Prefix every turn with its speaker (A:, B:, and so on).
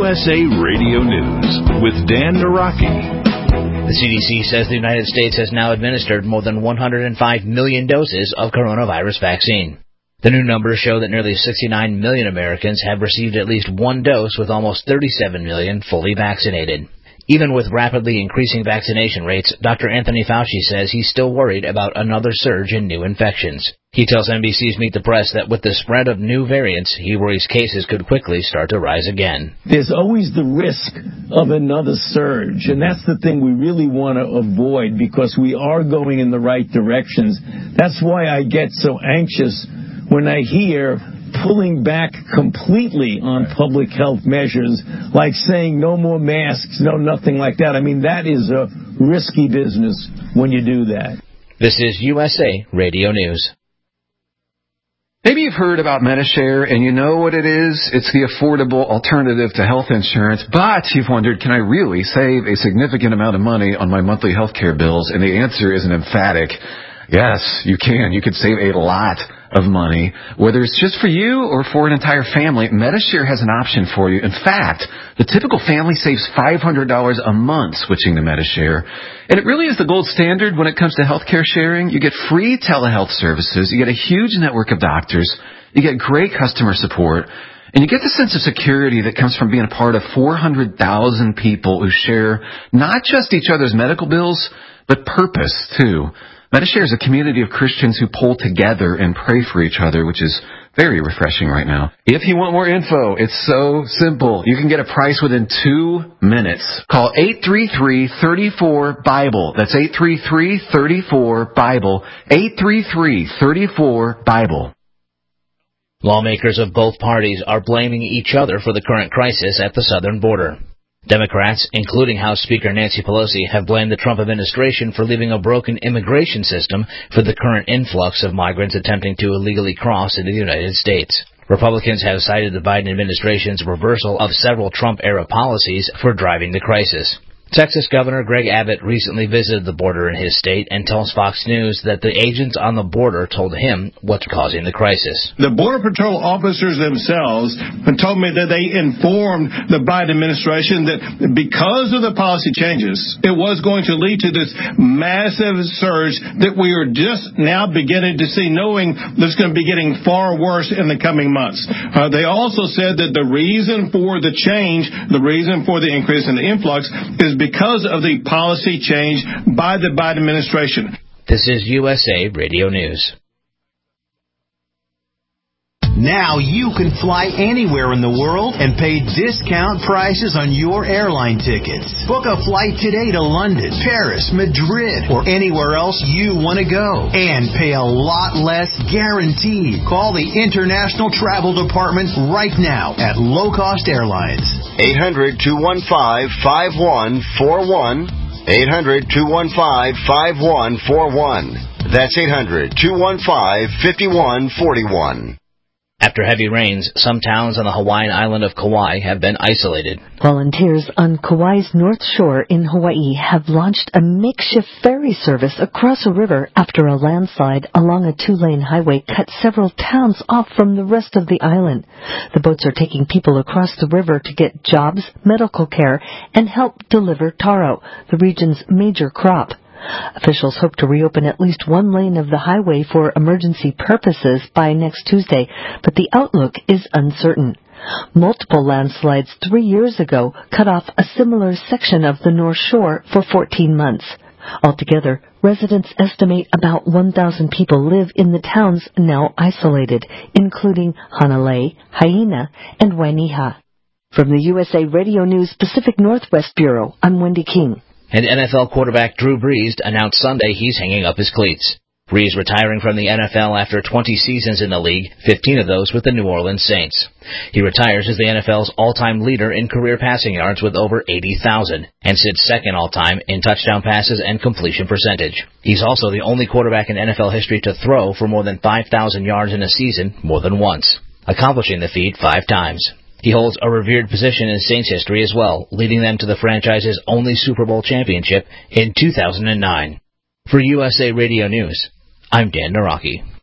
A: USA Radio News with Dan Naraki.
B: The CDC says the United States has now administered more than 105 million doses of coronavirus vaccine. The new numbers show that nearly 69 million Americans have received at least one dose, with almost 37 million fully vaccinated. Even with rapidly increasing vaccination rates, Dr. Anthony Fauci says he's still worried about another surge in new infections. He tells NBC's Meet the Press that with the spread of new variants, he worries cases could quickly start to rise again.
C: There's always the risk of another surge, and that's the thing we really want to avoid, because we are going in the right directions. That's why I get so anxious when I hear pulling back completely on public health measures, like saying no more masks, no nothing like that. I mean, that is a risky business when you do that.
B: This is USA Radio News.
D: Maybe you've heard about Medi-Share, and you know what it is. It's the affordable alternative to health insurance, but you've wondered, can I really save a significant amount of money on my monthly health care bills? And the answer is an emphatic yes, you can. You could save a lot of money, whether it's just for you or for an entire family. Medi-Share has an option for you. In fact, the typical family saves $500 a month switching to Medi-Share. And it really is the gold standard when it comes to healthcare sharing. You get free telehealth services. You get a huge network of doctors. You get great customer support. And you get the sense of security that comes from being a part of 400,000 people who share not just each other's medical bills, but purpose, too. Medi-Share is a community of Christians who pull together and pray for each other, which is very refreshing right now. If you want more info, it's so simple. You can get a price within 2 minutes. Call 833-34-BIBLE. That's 833-34-BIBLE. 833-34-BIBLE.
B: Lawmakers of both parties are blaming each other for the current crisis at the southern border. Democrats, including House Speaker Nancy Pelosi, have blamed the Trump administration for leaving a broken immigration system for the current influx of migrants attempting to illegally cross into the United States. Republicans have cited the Biden administration's reversal of several Trump-era policies for driving the crisis. Texas Governor Greg Abbott recently visited the border in his state and tells Fox News that the agents on the border told him what's causing the crisis.
E: The Border Patrol officers themselves told me that they informed the Biden administration that because of the policy changes, it was going to lead to this massive surge that we are just now beginning to see, knowing that it's going to be getting far worse in the coming months. They also said that the reason for the change, the reason for the increase in the influx is because of the policy change by the Biden administration.
B: This is USA Radio News.
F: Now you can fly anywhere in the world and pay discount prices on your airline tickets. Book a flight today to London, Paris, Madrid, or anywhere else you want to go. And pay a lot less guaranteed. Call the International Travel Department right now at Low Cost Airlines.
G: 800-215-5141. 800-215-5141. That's 800-215-5141.
B: After heavy rains, some towns on the Hawaiian island of Kauai have been isolated.
H: Volunteers on Kauai's North Shore in Hawaii have launched a makeshift ferry service across a river after a landslide along a 2-lane highway cut several towns off from the rest of the island. The boats are taking people across the river to get jobs, medical care, and help deliver taro, the region's major crop. Officials hope to reopen at least one lane of the highway for emergency purposes by next Tuesday, but the outlook is uncertain. Multiple landslides 3 years ago cut off a similar section of the North Shore for 14 months. Altogether, residents estimate about 1,000 people live in the towns now isolated, including Hanalei, Haina, and Wainiha. From the USA Radio News Pacific Northwest Bureau, I'm Wendy King.
B: And NFL quarterback Drew Brees announced Sunday he's hanging up his cleats. Brees retiring from the NFL after 20 seasons in the league, 15 of those with the New Orleans Saints. He retires as the NFL's all-time leader in career passing yards with over 80,000, and sits second all-time in touchdown passes and completion percentage. He's also the only quarterback in NFL history to throw for more than 5,000 yards in a season more than once, accomplishing the feat 5 times. He holds a revered position in Saints history as well, leading them to the franchise's only Super Bowl championship in 2009. For USA Radio News, I'm Dan Naraki.